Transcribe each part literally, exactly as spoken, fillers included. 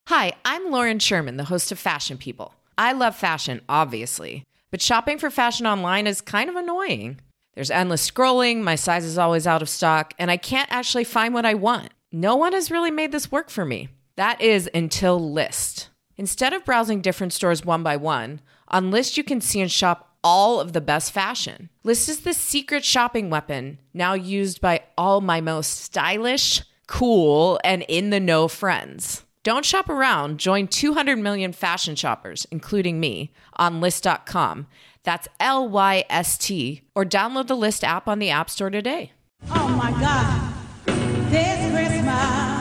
Hi, I'm Lauren Sherman, the host of Fashion People. I love fashion, obviously, but shopping for fashion online is kind of annoying. There's endless scrolling, my size is always out of stock, and I can't actually find what I want. No one has really made this work for me. That is until Lyst. Instead of browsing different stores one by one, on Lyst you can see and shop all of the best fashion. Lyst is the secret shopping weapon, now used by all my most stylish, cool, and in-the-know friends. Don't shop around. Join two hundred million fashion shoppers, including me, on Lyst dot com. That's L Y S T. Or download the Lyst app on the App Store today. Oh, my God. This Christmas.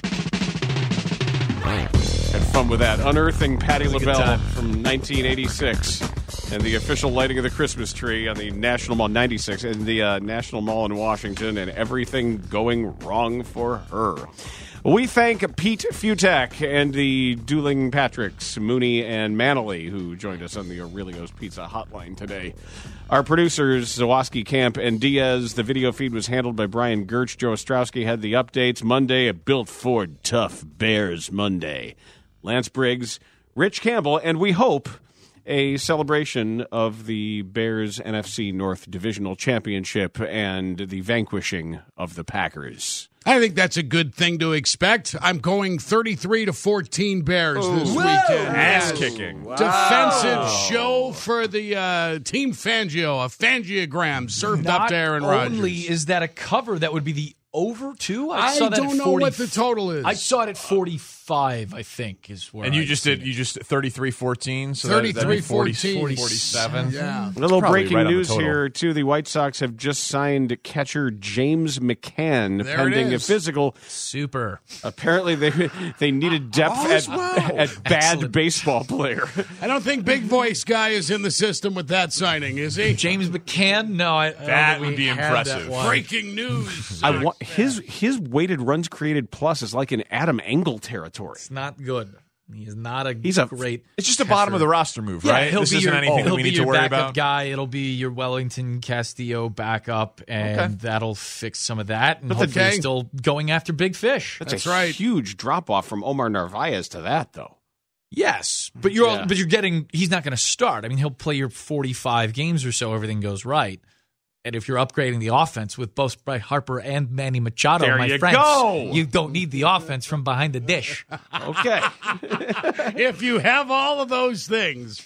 Had fun with that. Unearthing Patti LaBelle from nineteen eighty-six. And the official lighting of the Christmas tree on the National Mall, ninety-six, in the uh, National Mall in Washington, and everything going wrong for her. We thank Pete Futak and the Dueling Patricks, Mooney and Manley, who joined us on the Aurelio's Pizza hotline today. Our producers, Zawoski, Camp, and Diaz. The video feed was handled by Brian Gertz. Joe Ostrowski had the updates. Monday, a Built Ford Tough Bears Monday. Lance Briggs, Rich Campbell, and we hope a celebration of the Bears N F C North Divisional Championship and the vanquishing of the Packers. I think that's a good thing to expect. I'm going thirty-three to fourteen Bears this Whoa. weekend. Ass kicking. Wow. Defensive show for the uh, Team Fangio, a Fangiogram served Not up to Aaron Rodgers. Not only is that a cover, that would be the over two. I, I saw that don't at know forty, what the total is. I saw it at forty-five, I think, is where. And you I just seen did it. you just thirty-three fourteen, so thirty-three that, forty, fourteen. forty-seven. Yeah. A little probably breaking right on the news total. here, too. The White Sox have just signed catcher James McCann, There it pending a is. physical. Super. Apparently, they they needed depth All at, is well. at bad Excellent. baseball player. I don't think Big Voice Guy is in the system with that signing, is he? James McCann? No, I, I don't That think we would be had impressive. that one. Breaking news. I want his his weighted runs created plus is like in Adam Engel territory. It's not good. He is not a He's a- great. It's just a bottom of the roster move, Yeah, right? he'll this be isn't your, anything that he'll we be need your to worry backup about. guy. It'll be your Wellington Castillo backup, and Okay. that'll fix some of that. And But the hopefully gang- still going after big fish. That's, That's a right. huge drop off from Omar Narvaez to that, though. Yes, but you're Yeah. but you're getting. He's not going to start. I mean, he'll play your forty-five games or so. Everything goes right. And if you're upgrading the offense with both Bryce Harper and Manny Machado, There my you friends, go. you don't need the offense from behind the dish. Okay. If you have all of those things.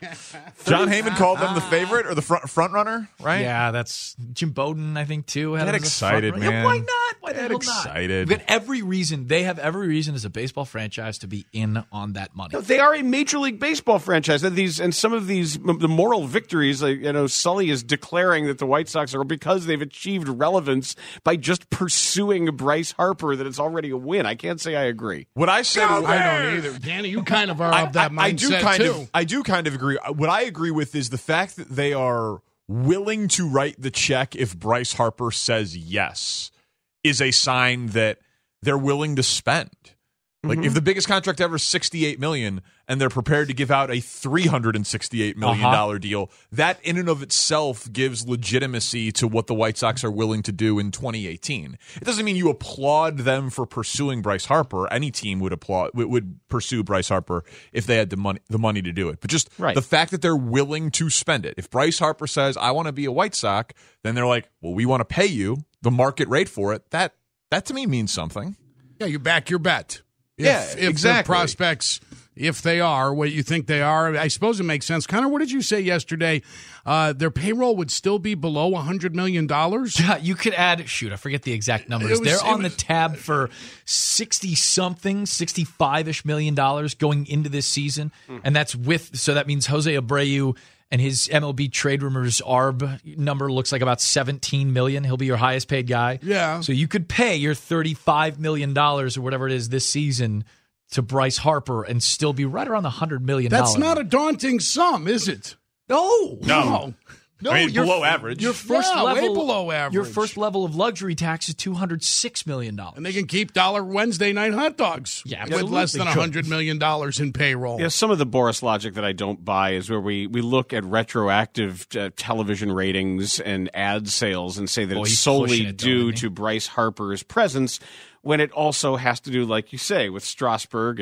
John Heyman called them the favorite or the front front runner, right? Yeah, that's Jim Bowden, I think, too. had Get him as a excited, front runner. man. Yeah, why not? Why the Get hell excited. not? But every reason, they have every reason as a baseball franchise to be in on that money. They are a Major League Baseball franchise, and these and some of these the moral victories. Like, you know, Sully is declaring that the White Sox are because they've achieved relevance by just pursuing Bryce Harper. That it's already a win. I can't say I agree. What I said, I don't either. Danny, you kind of are I, of that I- mindset, I do kind too. of, I do kind of agree. What I agree with is the fact that they are willing to write the check if Bryce Harper says yes is a sign that they're willing to spend. Like, if the biggest contract ever is sixty-eight million dollars and they're prepared to give out a three hundred sixty-eight million dollars Uh-huh. deal, that in and of itself gives legitimacy to what the White Sox are willing to do in twenty eighteen. It doesn't mean you applaud them for pursuing Bryce Harper. Any team would applaud would, would pursue Bryce Harper if they had the money the money to do it. But just Right. the fact that they're willing to spend it. If Bryce Harper says, I want to be a White Sox, then they're like, well, we want to pay you the market rate for it. That that to me means something. Yeah, you back your bet. If, Yeah, if exactly. the prospects, if they are what you think they are, I suppose it makes sense. Connor, what did you say yesterday? Uh, their payroll would still be below one hundred million dollars? Yeah, you could add, shoot, I forget the exact numbers. It was- They're it on was- the tab for sixty-something, sixty-five-ish million dollars going into this season. And that's with, so that means Jose Abreu and his M L B trade rumors A R B number looks like about seventeen million dollars. He'll be your highest paid guy. Yeah. So you could pay your thirty-five million dollars or whatever it is this season to Bryce Harper and still be right around the one hundred million dollars. That's not a daunting sum, is it? No. No. No, I mean, your- below average. Your first Yeah, way level, below average. Your first level of luxury tax is two hundred six million dollars. And they can keep dollar Wednesday night hot dogs Yeah, with less than absolutely one hundred million dollars in payroll. Yeah, some of the Boris logic that I don't buy is where we, we look at retroactive uh, television ratings and ad sales and say that Boy, it's he's solely pushing it, though, due isn't he? to Bryce Harper's presence, when it also has to do, like you say, with Strasburg and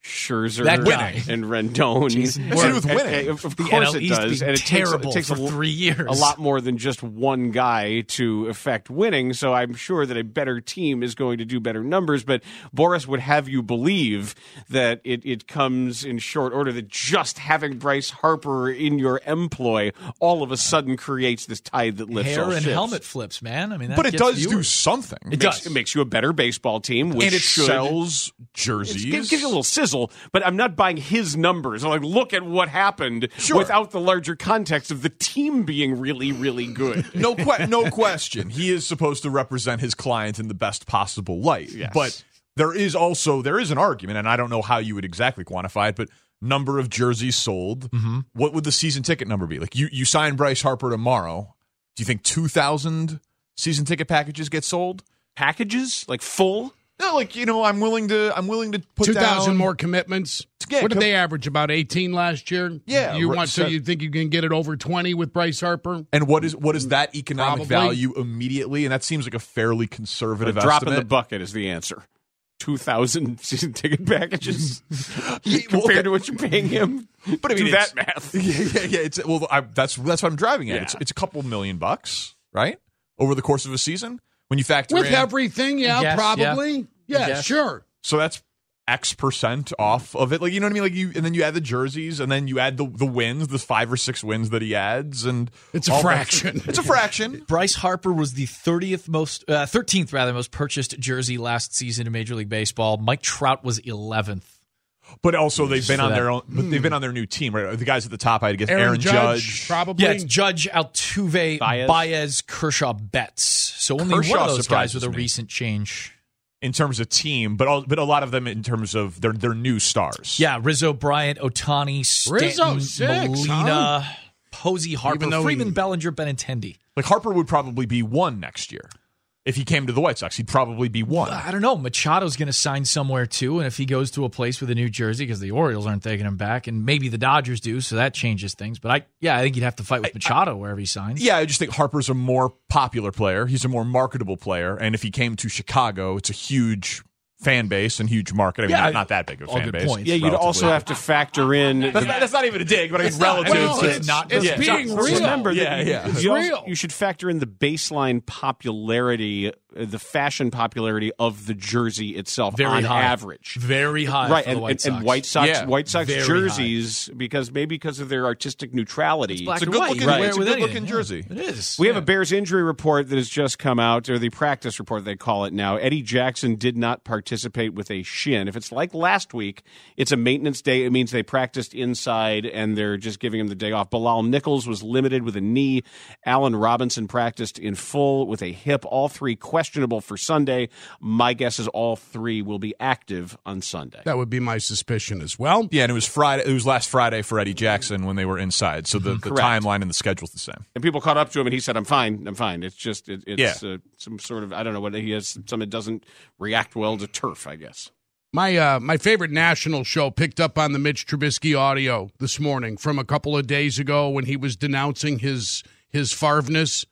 Scherzer That guy. and Rendon. Jason What's it And- with and- winning? and Of The course N L it East does. being And it takes, a- terrible it takes for a, three years. a lot more than just one guy to affect winning. So I'm sure that a better team is going to do better numbers. But Boris would have you believe that it, it comes in short order, that just having Bryce Harper in your employ all of a sudden creates this tide that lifts Hair all and ships. helmet flips, man. I mean, that But it gets does do viewers. something. It Makes, does. it makes you a better baseball team, which and it should sells jerseys. It gives, gives you a little sizzle, but I'm not buying his numbers. I'm like, look at what happened Sure. without the larger context of the team being really, really good. No, que- no question. He is supposed to represent his client in the best possible light. Yes. But there is also there is an argument, and I don't know how you would exactly quantify it, but number of jerseys sold. Mm-hmm. What would the season ticket number be? Like you, you sign Bryce Harper tomorrow. Do you think two thousand season ticket packages get sold? Packages like full. No, like you know, I'm willing to. I'm willing to put Two thousand down more commitments. Yeah, what did com- they average? About eighteen last year. Yeah, You right, want so so- you think you can get it over twenty with Bryce Harper? And what is what is that economic Probably. value immediately? And that seems like a fairly conservative A drop in estimate. the bucket is the answer. Two thousand season ticket packages Yeah, well, compared okay. to what you're paying him. But I mean, do it's- that math. Yeah, yeah, yeah. It's well, I, that's that's what I'm driving at. Yeah. It's it's a couple million bucks, right, over the course of a season when you factor With in. everything, yeah, Yes, probably. Yeah, Yes. sure. So that's X percent off of it. Like you know what I mean? Like you, and then you add the jerseys, and then you add the the wins, the five or six wins that he adds, and It's a all that- fraction. It's a fraction. Bryce Harper was the thirtieth most, uh, thirteenth rather most purchased jersey last season in Major League Baseball. Mike Trout was eleventh. But also they've been So on that- their own. But they've been on their new team, right? The guys at the top, I guess Aaron, Aaron, Judge, Judge. probably. Yeah, it's Judge, Altuve, Baez. Baez, Kershaw, Betts. So only Kershaw one of those guys with surprises a me. recent change. in terms of team, but all, but a lot of them in terms of their their new stars. Yeah, Rizzo, Bryant, Otani, Stanton, Rizzo, six, Molina, huh? Posey, Harper, Even though Freeman, he- Bellinger, Benintendi. Like Harper would probably be one next year. If he came to the White Sox, he'd probably be one. I don't know. Machado's going to sign somewhere too, and if he goes to a place with a new jersey, because the Orioles aren't taking him back, and maybe the Dodgers do, so that changes things. But I, yeah, I think you'd have to fight with Machado wherever he signs. Yeah, I just think Harper's a more popular player. He's a more marketable player, and if he came to Chicago, it's a huge fan base and huge market. I mean, Yeah, not, not that big of a all fan good base. points. Yeah, you'd relatively. also have to factor in. That's the- not, that's not even a dig, but I mean, relative Well, to it's, not- it's yeah. being Just real. Remember, Yeah, that yeah. you, It's you also- real. you should factor in the baseline popularity, uh, the fashion popularity of the jersey itself Very on high. average. Very high Right, for and, the White and, Sox. and White Sox, Yeah. White Sox Very jerseys, because maybe because of their artistic neutrality. It's black It's a and good white. looking, You can wear it's it a with good anything. looking Yeah. jersey. It is. We have Yeah. a Bears injury report that has just come out, or the practice report they call it now. Eddie Jackson did not participate with a shin. If it's like last week, it's a maintenance day. It means they practiced inside and they're just giving him the day off. Bilal Nichols was limited with a knee. Allen Robinson practiced in full with a hip. All three questionable for Sunday. My guess is all three will be active on Sunday. That would be my suspicion as well. Yeah, and it was Friday. It was last Friday for Eddie Jackson when they were inside. So the, the Correct. timeline and the schedule's the same. And people caught up to him, and he said, "I'm fine. I'm fine. It's just it, it's Yeah. uh, some sort of I don't know what he has. Some it doesn't react well to turf, I guess." My uh, my favorite national show picked up on the Mitch Trubisky audio this morning from a couple of days ago when he was denouncing his his Favreness,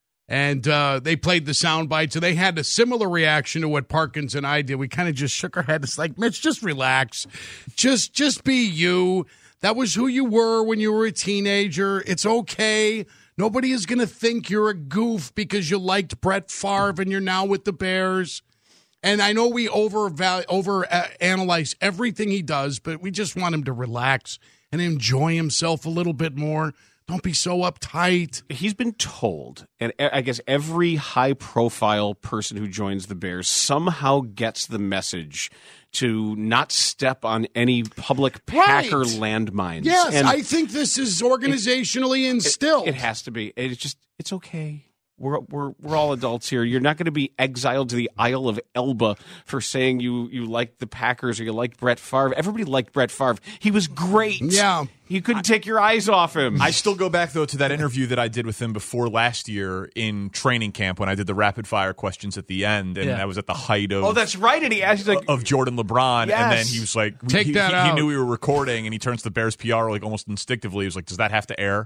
and uh, they played the sound bites, and they had a similar reaction to what Parkins and I did. We kind of just shook our head. It's like, Mitch, just relax, just just be you. That was who you were when you were a teenager. It's okay. Nobody is going to think you're a goof because you liked Brett Favre and you're now with the Bears. And I know we over over uh, analyze everything he does, but we just want him to relax and enjoy himself a little bit more. Don't be so uptight. He's been told, and I guess every high-profile person who joins the Bears somehow gets the message to not step on any public Packer Right. landmines. Yes, And I think this is organizationally instilled. it has to be. It's just, it's okay. We're we're we're all adults here. You're not going to be exiled to the Isle of Elba for saying you you like the Packers or you like Brett Favre. Everybody liked Brett Favre. He was great. Yeah. You couldn't take your eyes off him. I still go back, though, to that interview that I did with him before last year in training camp when I did the rapid fire questions at the end, and Yeah. that was at the height of oh, that's right. And he asked, he's like, of Jordan LeBron, and then Yes. he was like, Take he, that he, out. he knew we were recording, and he turns to the Bears P R like almost instinctively. He was like, "Does that have to air?"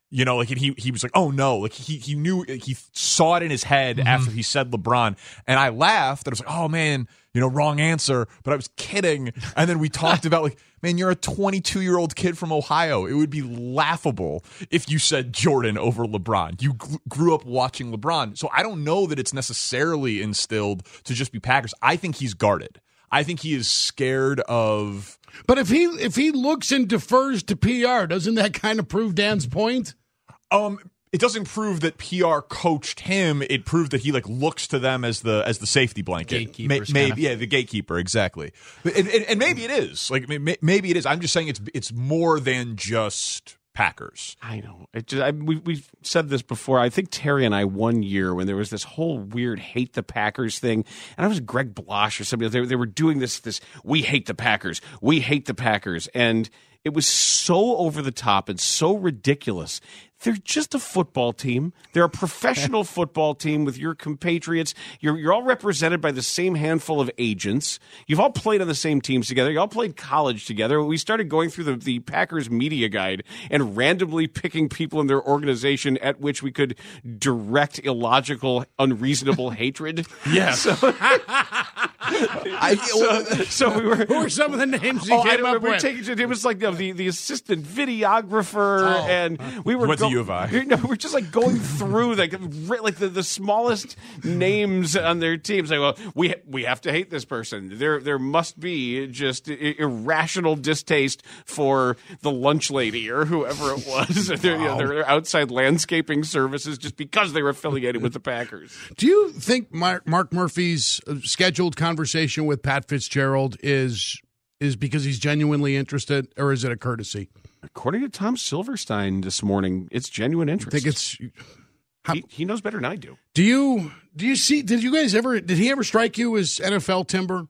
You know, like he he was like, oh no, like he he knew, he saw it in his head mm-hmm. after he said LeBron, and I laughed. And I was like, oh man, you know, wrong answer, but I was kidding. And then we talked about like, man, you're a twenty-two year old kid from Ohio. It would be laughable if you said Jordan over LeBron. You g- grew up watching LeBron, so I don't know that it's necessarily instilled to just be Packers. I think he's guarded. I think he is scared of. But if he if he looks and defers to P R, doesn't that kind of prove Dan's point? Um, it doesn't prove that P R coached him. It proved that he like looks to them as the as the safety blanket. Gatekeepers, maybe, kind of. yeah, the gatekeeper, exactly. And, and, and maybe it is. Like maybe it is. I'm just saying it's it's more than just Packers. I know. It just, I, we we've said this before. I think Terry and I one year when there was this whole weird hate the Packers thing, and I was Greg Blosh or somebody. They they were doing this this we hate the Packers, we hate the Packers, and it was so over the top and so ridiculous. They're just a football team. They're a professional football team with your compatriots. You're you're all represented by the same handful of agents. You've all played on the same teams together. You all played college together. We started going through the, the Packers media guide and randomly picking people in their organization at which we could direct illogical, unreasonable hatred. Yes. So, I, so, so we were. Who were some of the names you oh, came I, up we were with? Taking, it was like you know, the the assistant videographer, Oh. and we were. Went to U of I. You know, we're just like going through like like the, the smallest names on their teams. Like, well, we we have to hate this person. There there must be just irrational distaste for the lunch lady or whoever it was. their, you know, their outside landscaping services just because they were affiliated with the Packers. Do you think Mark, Mark Murphy's scheduled conversation with Pat Fitzgerald is is because he's genuinely interested, or is it a courtesy? According to Tom Silverstein this morning, it's genuine interest. I think it's. How, he, he knows better than I do. do you do you see? Did you guys ever? Did he ever strike you as N F L timber?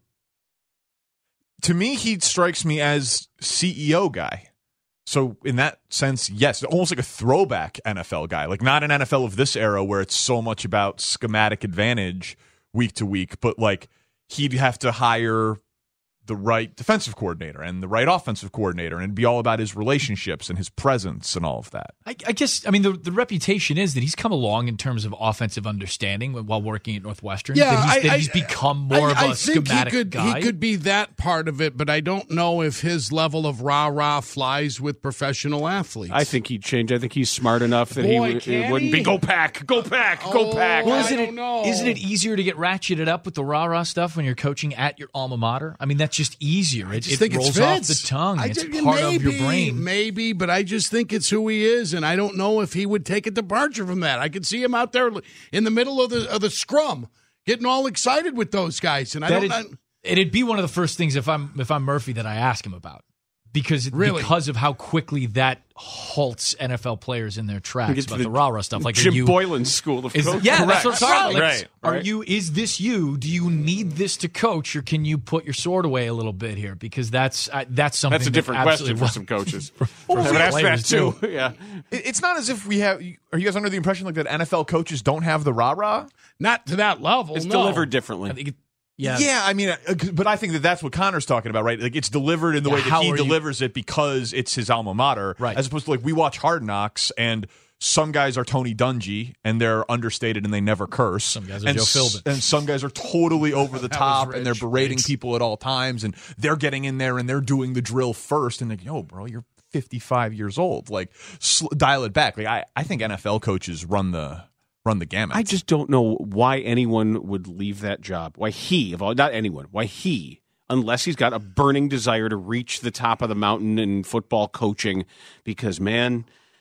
To me, he strikes me as C E O guy. So in that sense, yes, almost like a throwback N F L guy. Like not an N F L of this era where it's so much about schematic advantage week to week, but like he'd have to hire the right defensive coordinator and the right offensive coordinator, and it'd be all about his relationships and his presence and all of that. I, I guess, I mean, the, the reputation is that he's come along in terms of offensive understanding while working at Northwestern. Yeah, that he's, I, that I, he's become more I, of a I think schematic he could, guy. He could be that part of it, but I don't know if his level of rah-rah flies with professional athletes. I think he'd change. I think he's smart enough that Boy, he, w- can it wouldn't he? be go pack, go pack, go Oh, pack. Well, I isn't don't it, know. isn't it easier to get ratcheted up with the rah-rah stuff when you're coaching at your alma mater? I mean, that's just easier. I It, just it think rolls it's off Fitz. the tongue. I It's just- part maybe, of your brain. Maybe, but I just think it's who he is, and I don't know if he would take a departure from that. I could see him out there in the middle of the of the scrum, getting all excited with those guys, and I That don't. I, it, it'd be one of the first things if I'm if I'm Murphy that I ask him about. Because Really? because of how quickly that halts N F L players in their We tracks get to about the the rah-rah stuff. Like, are Jim you, Boylan's school of is, coaching. yeah, that's what I'm talking about. Like, Right, Are right. you? Is this you? Do you need this to coach, or can you put your sword away a little bit here? Because that's uh, that's something. That's a that different question absolutely- for some coaches. for I would some ask that players, too. Yeah. It- It's not as if we have. Are you guys under the impression like that N F L coaches don't have the rah rah? not to that level. It's no. delivered differently. I think it- yeah, Yeah, I mean, uh, but I think that that's what Connor's talking about, right? Like it's delivered in the Yeah, way that how he are you- delivers it because it's his alma mater, Right. as opposed to like we watch Hard Knocks and some guys are Tony Dungy and they're understated and they never curse. Some guys are and Joe s- Philbin. and some guys are totally over the That was top and they're rich. berating Thanks. people at all times and they're getting in there and they're doing the drill first and like, yo, bro, you're fifty-five years old. Like, sl- dial it back. Like, I, I think N F L coaches run the run the gamut. I just don't know why anyone would leave that job. Why he, of all, not anyone, why he, unless he's got a burning desire to reach the top of the mountain in football coaching, because, man,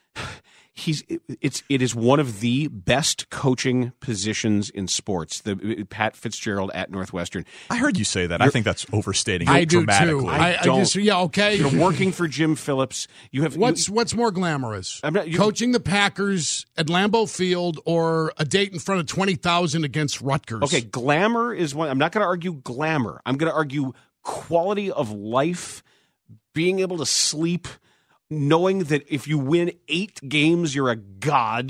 he's it's it is one of the best coaching positions in sports. The Pat Fitzgerald at Northwestern. I heard you say that. I think that's overstating it I do dramatically. too. I, I don't. just yeah okay. You're working for Jim Phillips. You have What's you, what's more glamorous? I'm not- you- Coaching the Packers at Lambeau Field or a date in front of twenty thousand against Rutgers? okay. Glamour is one. I'm not going to argue glamour. I'm going to argue quality of life, being able to sleep, knowing that if you win eight games, you're a god.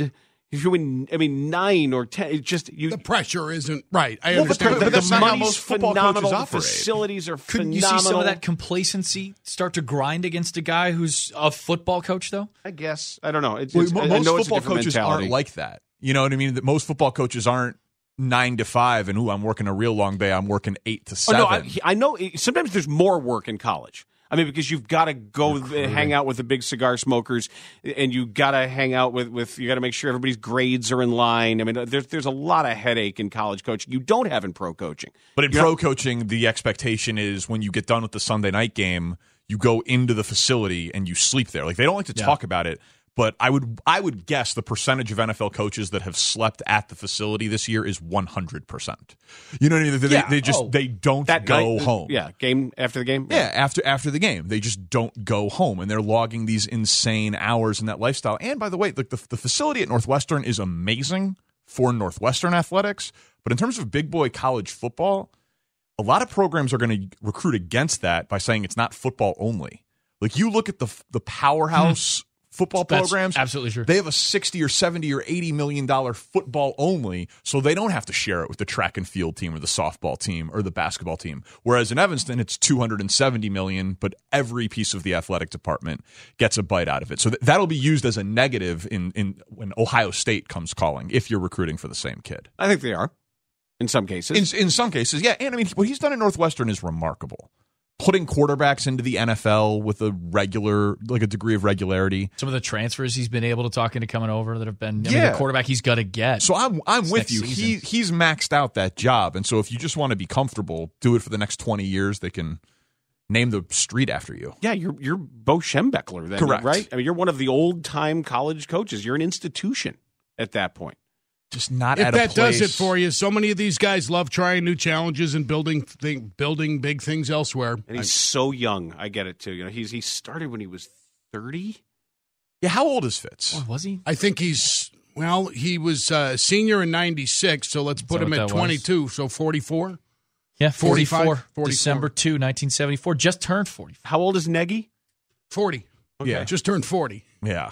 If you win, I mean, nine or ten, it's just you. The pressure isn't right. I Well, but understand. the- the, but that's not how money's most football phenomenal. coaches The operate. facilities are Couldn't phenomenal. you see some of that complacency start to grind against a guy who's a football coach, though? I guess I don't know. It's, Well, it's, mo- I most know it's a football different coaches mentality. aren't like that. You know what I mean? That most football coaches aren't nine to five and ooh, I'm working a real long day. I'm working eight to Oh, seven. no, I, I know. Sometimes there's more work in college. I mean, because you've got to go hang out with the big cigar smokers, and you got to hang out with, with you got to make sure everybody's grades are in line. I mean, there's there's a lot of headache in college coaching you don't have in pro coaching. But in You're pro not- coaching, the expectation is when you get done with the Sunday night game, you go into the facility and you sleep there. Like they don't like to Yeah. talk about it, but I would I would guess the percentage of N F L coaches that have slept at the facility this year is one hundred percent. You know what I mean? They, Yeah. they just Oh. they don't that go night, home. Yeah, game after the game. Yeah, after after the game, they just don't go home, and they're logging these insane hours in that lifestyle. And by the way, like the the facility at Northwestern is amazing for Northwestern athletics, but in terms of big boy college football, a lot of programs are going to recruit against that by saying it's not football only. Like you look at the the powerhouse football That's programs, absolutely true. they have a sixty or seventy or eighty million dollar football only, so they don't have to share it with the track and field team or the softball team or the basketball team. Whereas in Evanston, it's two hundred seventy million, but every piece of the athletic department gets a bite out of it. So th- that'll be used as a negative in in when Ohio State comes calling if you're recruiting for the same kid. I think they are in some cases. In in some cases, yeah. And I mean, what he's done at Northwestern is remarkable. Putting quarterbacks into the N F L with a regular, like a degree of regularity. Some of the transfers he's been able to talk into coming over that have been, I Yeah. mean, the quarterback he's got to get. So I'm I'm This with next you. season. He he's maxed out that job, and so if you just want to be comfortable, do it for the next twenty years. They can name the street after you. yeah, you're you're Bo Schembechler then, Correct. right? I mean, you're one of the old time college coaches. You're an institution at that point. Just not if at a that place. does it for you, so many of these guys love trying new challenges and building thing, building big things elsewhere. And he's so young. I get it too. You know, he's he started when he was thirty. Yeah, how old is Fitz? Oh, was he? I think he's well. He was uh, senior in ninety-six, so let's put that him what at that was? twenty-two. So forty-four. Yeah, forty-five, forty-four. forty-four. December second, nineteen seventy-four. Just turned forty. How old is Nagy? Forty. Yeah. just turned forty. Yeah.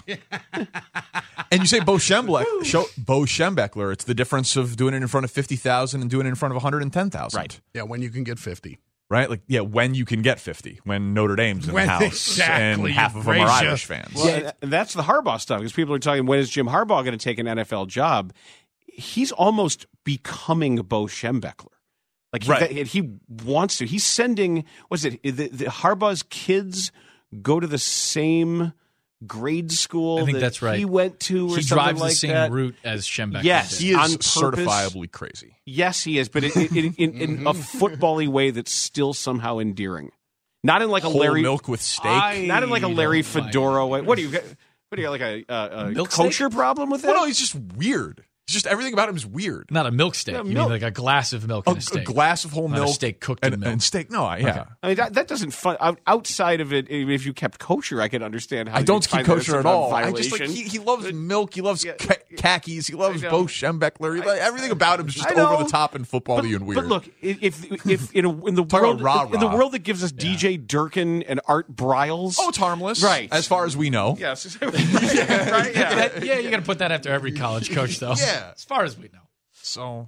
And you say Bo Schembechler, show, Bo Schembechler, it's the difference of doing it in front of fifty thousand and doing it in front of one hundred ten thousand. Right. Yeah, when you can get fifty. Right? Like, yeah, when you can get fifty, when Notre Dame's in When- the house exactly, and half of them are Gracia. Irish fans. Well, and- and that's the Harbaugh stuff because people are talking, when is Jim Harbaugh going to take an N F L job? He's almost becoming Bo Schembechler. Like he, Right. that- he wants to. He's sending, what's it, the, the Harbaugh's kids go to the same grade school I think that that's right. he went to or He something drives like the same that. route as Schembechler Yes. did. He on is purpose. certifiably crazy. Yes, he is, but in, in, in, in a football-y way that's still somehow endearing. Not in like a Whole Larry milk with steak. I- Not in like a Larry don't like Fedora way. What do you got? What do you got? Like a, a, a Milk kosher problem with that? Well, no, he's just weird. It's just everything about him is weird. Not a milk steak. Yeah, you milk. mean like a glass of milk A, and a a steak. glass of whole Not a milk, steak cooked and, in milk. and steak. No, I- yeah. Okay. I mean, that, that doesn't fun. Out, outside of it, if you kept kosher, I could understand how I don't you'd keep find that kosher at some all. I violation. just like he, he loves milk. He loves Yeah. ca- khakis. He loves I know. Bo Schembechler. He, like, everything about him is just I know. over the top and football-y but, and weird. But look, if if in, a, in the Talk world about in the rah-rah. world that gives us D J Durkin and Art Briles, oh, it's harmless, Right. As far as we know. yes, right, yeah. That- yeah, you got to put that after every college coach, though. Yeah. As far as we know. So,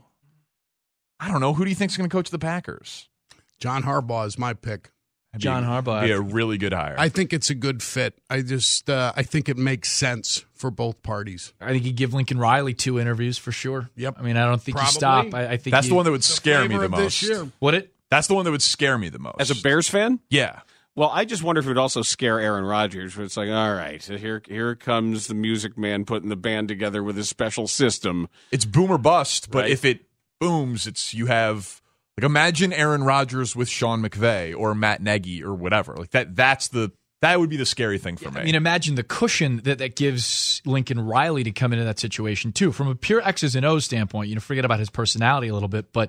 I don't know. Who do you think's going to coach the Packers? John Harbaugh is my pick. That'd John be, Harbaugh. be a really good hire. I think it's a good fit. I just uh, I think it makes sense for both parties. I think he'd give Lincoln Riley two interviews for sure. Yep. I mean, I don't think Probably. you stop. I, I think That's you, the one that would scare me Flavor the of most. this year. Would it? That's the one that would scare me the most. As a Bears fan, yeah. well, I just wonder if it would also scare Aaron Rodgers. Where it's like, all right, so here here comes the Music Man putting the band together with his special system. It's boom or bust, but Right. if it booms, it's you have like imagine Aaron Rodgers with Sean McVay or Matt Nagy or whatever. Like that that's the that would be the scary thing for me. I mean, imagine the cushion that that gives Lincoln Riley to come into that situation too. From a pure X's and O's standpoint, you know, forget about his personality a little bit, but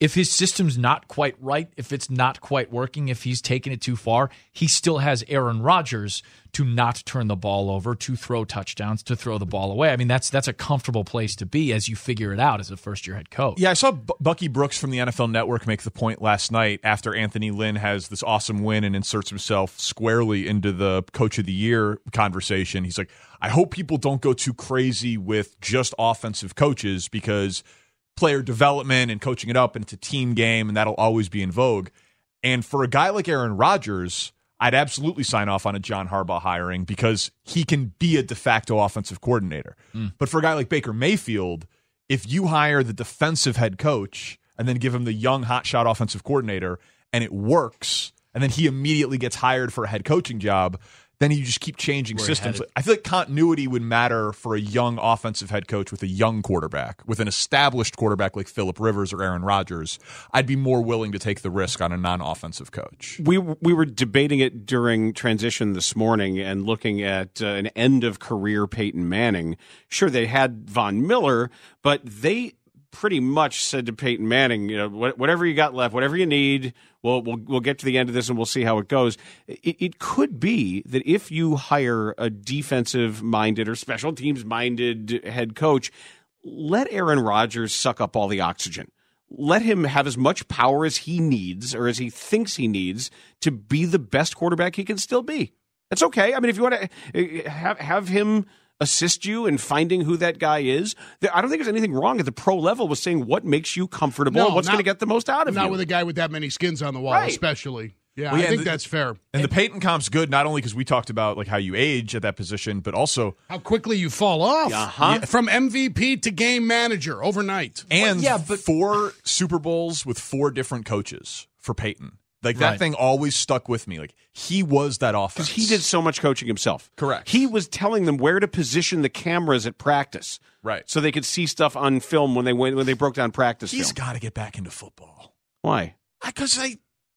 if his system's not quite right, if it's not quite working, if he's taken it too far, he still has Aaron Rodgers to not turn the ball over, to throw touchdowns, to throw the ball away. I mean, that's that's a comfortable place to be as you figure it out as a first-year head coach. Yeah, I saw B- Bucky Brooks from the N F L Network make the point last night after Anthony Lynn has this awesome win and inserts himself squarely into the Coach of the Year conversation. He's like, I hope people don't go too crazy with just offensive coaches because player development and coaching it up, and it's a team game, and that'll always be in vogue. And for a guy like Aaron Rodgers, I'd absolutely sign off on a John Harbaugh hiring because he can be a de facto offensive coordinator. Mm. But for a guy like Baker Mayfield, if you hire the defensive head coach and then give him the young hotshot offensive coordinator and it works, and then he immediately gets hired for a head coaching job, then you just keep changing We're systems. headed. I feel like continuity would matter for a young offensive head coach with a young quarterback. With an established quarterback like Phillip Rivers or Aaron Rodgers, I'd be more willing to take the risk on a non-offensive coach. We we were debating it during transition this morning and looking at uh, an end-of-career Peyton Manning. Sure, they had Von Miller, but they pretty much said to Peyton Manning, you know, whatever you got left, whatever you need, we'll we'll, we'll get to the end of this and we'll see how it goes. It, it could be that if you hire a defensive-minded or special teams-minded head coach, let Aaron Rodgers suck up all the oxygen. Let him have as much power as he needs or as he thinks he needs to be the best quarterback he can still be. That's okay. I mean, if you want to have, have him assist you in finding who that guy is, I don't think there's anything wrong at the pro level with saying what makes you comfortable No, and what's not- going to get the most out of Not you. with a guy with that many skins on the wall, Right. especially. Yeah, Well, yeah, I think and the- that's fair. And the Peyton comp's good, not only because we talked about like how you age at that position, but also How quickly you fall off Uh-huh. Yeah, from M V P to game manager overnight. and yeah, but- four Super Bowls with four different coaches for Peyton. Like that Right. thing always stuck with me. Like he was that offense. Because he did so much coaching himself. Correct. He was telling them where to position the cameras at practice. Right. So they could see stuff on film when they went, when they broke down practice He's film. got to get back into football. Why? Because I,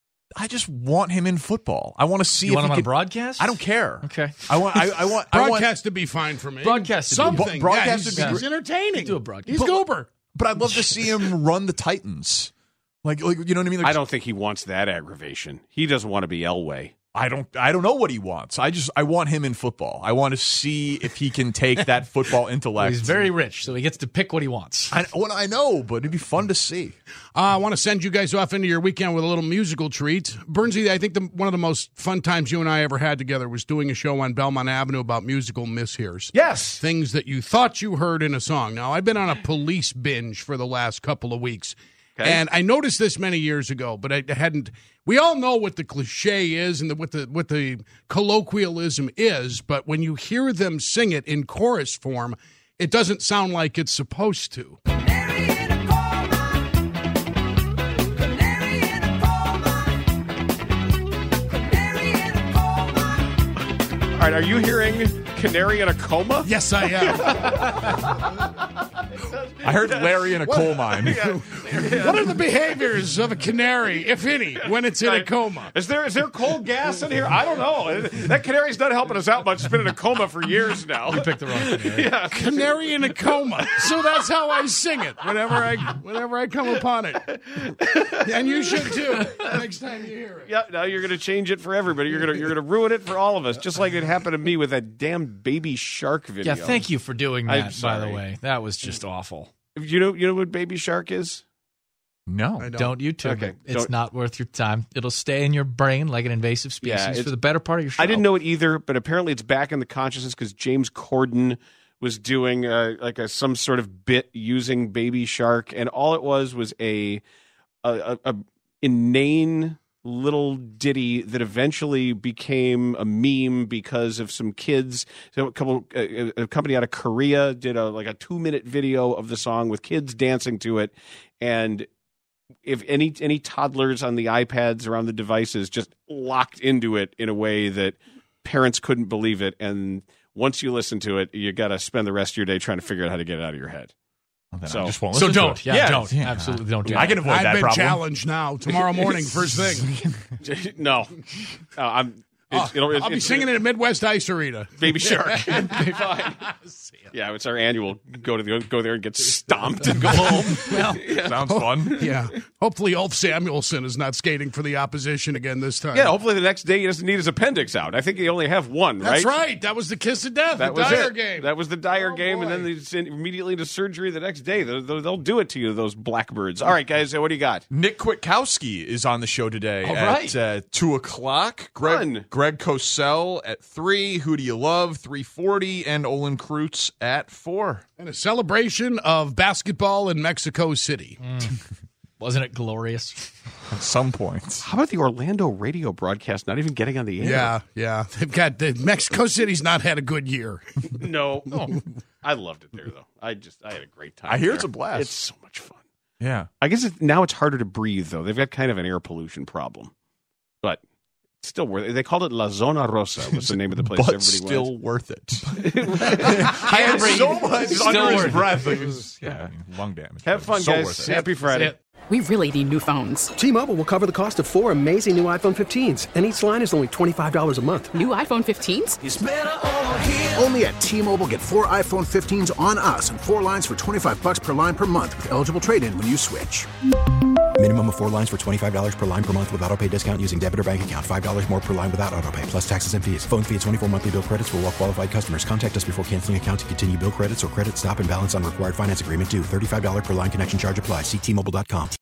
I just want him in football. I want to see You if want he him on can, broadcast? I don't care. Okay. I want. I, I want. I want. Broadcast to be fine for me. Broadcast to be- something. Broadcast yeah, to he's, be he's great. entertaining. Do a broadcast. He's goober. But I'd love to see him run the Titans. Like, like you know what I mean? Like, I don't think he wants that aggravation. He doesn't want to be Elway. I don't. I don't know what he wants. I just. I want him in football. I want to see if he can take that football intellect. He's very rich, so he gets to pick what he wants. I, well, I know, but it'd be fun to see. Uh, I want to send you guys off into your weekend with a little musical treat. Bernsey, I think the, one of the most fun times you and I ever had together was doing a show on Belmont Avenue about musical mishears. Yes. Things that you thought you heard in a song. Now, I've been on a police binge for the last couple of weeks. Okay. And I noticed this many years ago, but I hadn't. We all know what the cliche is and the, what the what the colloquialism is, but when you hear them sing it in chorus form, it doesn't sound like it's supposed to. All right, are you hearing Canary in a Coma? Yes, I am. I heard Larry in a coal mine. What are the behaviors of a canary, if any, when it's in a coma? Is there is there cold gas in here? I don't know. That canary's not helping us out much. It's been in a coma for years now. You picked the wrong canary. Yeah. Canary in a coma. So that's how I sing it whenever I whenever I come upon it. And you should too. Next time you hear it. Yeah, now you're going to change it for everybody. You're going to you're going to ruin it for all of us, just like it happened to me with that damn Baby Shark video. Yeah, thank you for doing I'm that, by the sorry. way. That was just awful. You know you know what Baby Shark is? No. I don't. Don't YouTube Okay, it. It's don't- not worth your time. It'll stay in your brain like an invasive species Yeah, for it's- the better part of your show. I didn't know it either, but apparently it's back in the consciousness because James Corden was doing uh, like a some sort of bit using Baby Shark, and all it was was a a, a, a inane little ditty that eventually became a meme because of some kids. So a couple, a, a company out of Korea did a like a two minute video of the song with kids dancing to it, and if any any toddlers on the iPads or on the devices just locked into it in a way that parents couldn't believe it, and once you listen to it, you got to spend the rest of your day trying to figure out how to get it out of your head. Well, then So- I just won't So listen to don't. it. Yeah, don't. yeah. Absolutely don't do I that. can avoid I've that been problem. challenged now. Tomorrow morning, first thing. no, uh, I'm It's, you know, I'll be singing it at Midwest Ice Arena. Baby Shark. Fine. Yeah, it's our annual. Go to the go there and get stomped and go home. Well, yeah. Sounds fun. Yeah. Hopefully, Ulf Samuelson is not skating for the opposition again this time. Yeah. Hopefully, the next day he doesn't need his appendix out. I think he only have one. That's right. right. That was the kiss of death. That the was Dyer it. game. That was the Dyer oh, game, boy. and then they sent immediately into surgery the next day. They'll, they'll, they'll do it to you, those Blackbirds. All right, guys. What do you got? Nick Kwiatkowski is on the show today All at right. uh, two o'clock. Greg, Fun. Greg Cosell at three. Who do you love? three forty, and Olin Kreutz at four. And a celebration of basketball in Mexico City. Mm. Wasn't it glorious? At some point. How about the Orlando radio broadcast not even getting on the air? Yeah, yeah. They've got the Mexico City's not had a good year. No. no. I loved it there, though. I just I had a great time. I hear there. it's a blast. It's so much fun. Yeah. I guess it, now it's harder to breathe, though. They've got kind of an air pollution problem. But it's still worth it. They called it La Zona Rosa was the name of the place. But Everybody still went. worth it. I had so much Still under worth his it. breath. It was, yeah, I mean, lung damage. Have fun, So guys. worth it. Happy Friday. We really need new phones. T-Mobile will cover the cost of four amazing new iPhone fifteens, and each line is only twenty-five dollars a month. New iPhone fifteens? Only at T-Mobile, get four iPhone fifteens on us and four lines for twenty-five bucks per line per month with eligible trade-in when you switch. Minimum of four lines for twenty-five dollars per line per month with autopay discount using debit or bank account. five dollars more per line without autopay, plus taxes and fees. Phone fee at twenty-four monthly bill credits for well-qualified customers. Contact us before canceling account to continue bill credits or credit stop and balance on required finance agreement due. thirty-five dollars per line connection charge applies. See T Mobile dot com.